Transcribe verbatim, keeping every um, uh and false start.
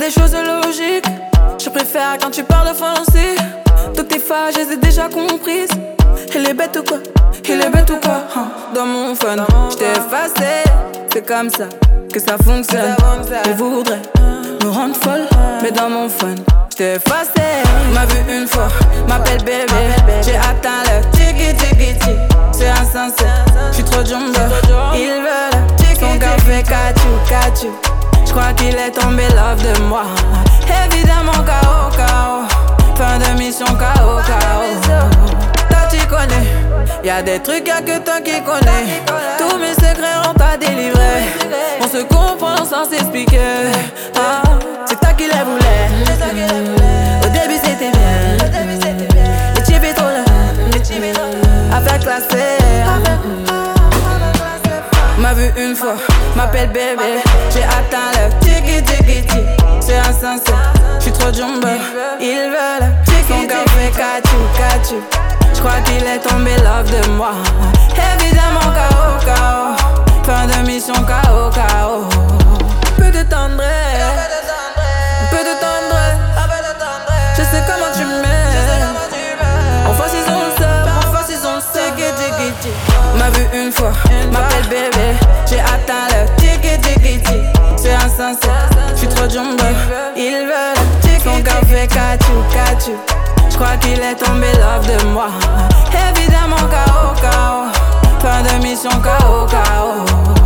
les choses logiques. Je préfère quand tu parles français. Toutes tes phases, je les ai déjà comprises. Il est bête ou quoi? Il est bête ou quoi? Dans mon fun, j't'ai effacé. C'est comme ça que ça fonctionne. Il voudrait me rendre folle, mais dans mon fun, j't'ai effacé. M'a vu une fois, m'appelle bébé. J'ai atteint le tiki tiki tiki. C'est insensé, j'suis trop jumbo. Il veut son café kachou kachou. J'crois qu'il est tombé love de moi. Évidemment K O K O. Fin de mission K O K O. Toi tu connais, y'a des trucs y'a que toi qui connais. Tous mes secrets on t'a délivré. On se comprend sans s'expliquer. Ah, c'est toi qui les voulais. Au début c'était bien. Les chips et trop là. Affaire classée. M'a vu une fois, m'appelle bébé. J'ai atteint le tiki tiki tiki. C'est insensé, j'suis trop jumbo. Ils veulent son café kachou kachou. J'crois qu'il est tombé love de moi. Évidemment K O K O. Fin de mission K O K O. Peu de tendresse, peu de tendresse. Je sais comment tu m'aimes. Enfin ils ont le seum, enfin ils ont le seum. Tiki tiki. M'a vu une fois, m'appelle bébé. J'ai atteint le tiki tiki tiki. C'est insensé, j'suis trop jumbo. Ils veulent son café kachou kachou. J'crois qu'il est tombé love de moi. Évidemment K O K O. Fin de mission K O K O.